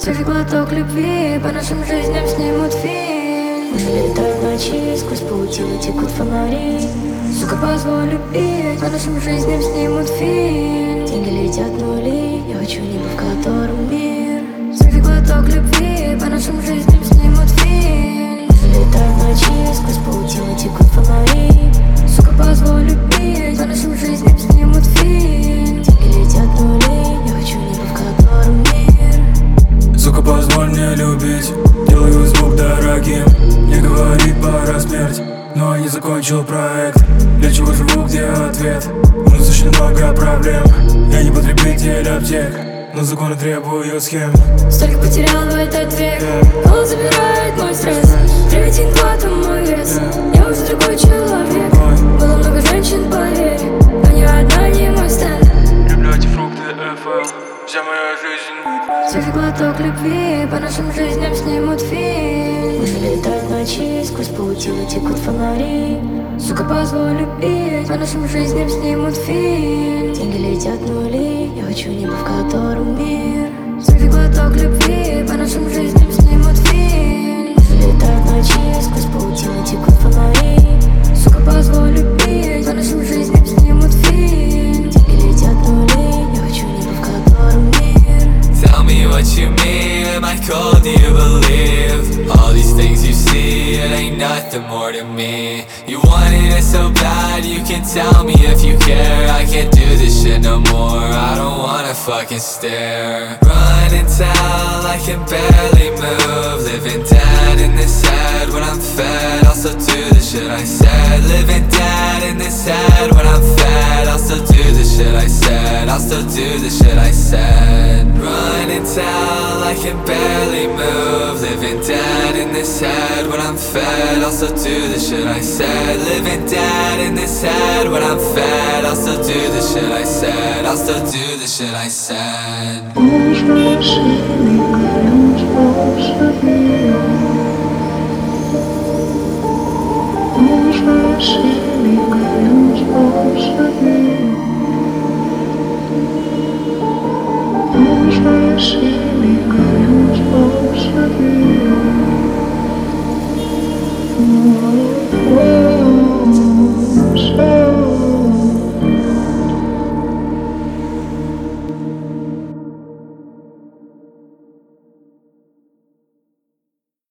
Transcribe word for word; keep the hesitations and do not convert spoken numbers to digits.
Свежий глоток любви, по нашим жизням снимут фильм. Летают ночи, сквозь паутину текут фонари. Сука, позволь любить, по нашим жизням снимут фильм. Деньги летят нули, я хочу небо, в котором мир. Свежий глоток любви, по нашим жизням снимут фильм. Летают ночи, сквозь паутину текут фонари. Сука, позволь любить, по нашим жизням снимут фильм. Деньги летят нули, я хочу небо, в котором мир. Сука, позволь мне любить, делаю звук дорогим. Не говорит пора смерть, но я не закончил проект. Для чего живу, где ответ? У нас очень много проблем. Я не потребитель аптек, но законы требуют схем. Столько потерял в этот век, голос забирает мой стресс. Три, один, два, там мой вес. Я уже другой человек. Было много женщин, поверь, но ни одна не мой стенд. Люблю эти фрукты, эф эл, вся моя жизнь. Свежий глоток любви, по нашим жизням снимут фильм. Летают ночи, сквозь паутину текут фонари. Сука, позволь любить, по нашим жизням снимут фильм. Деньги летят нули, я хочу небо, в котором мир. Свежий глоток любви, по нашим жизням снимут фильм. Летают ночи, сквозь паутину текут фонари. Сука, позволь любить, по нашим жизням снимут фильм. Деньги летят нули, я хочу небо, в котором мир. Tell me what you mean, am I cold, do you believe? All these things you see, it ain't nothing more to me. You wanted it so bad, you can tell me if you care. I can't do this shit no more, I don't wanna fucking stare. Run and tell, I can barely move. Living dead in this head when I'm fed, I'll still do the shit I said. Living dead in this head when I'm fed, I'll still do the shit I said. I'll still do the shit I said. Run and tell, I can barely move. Living dead in this head when I'm fed, I'll still do the shit I said. Living dead in this head when I'm fed, I'll still do the shit I said. I'll still do the shit I said. Thank you.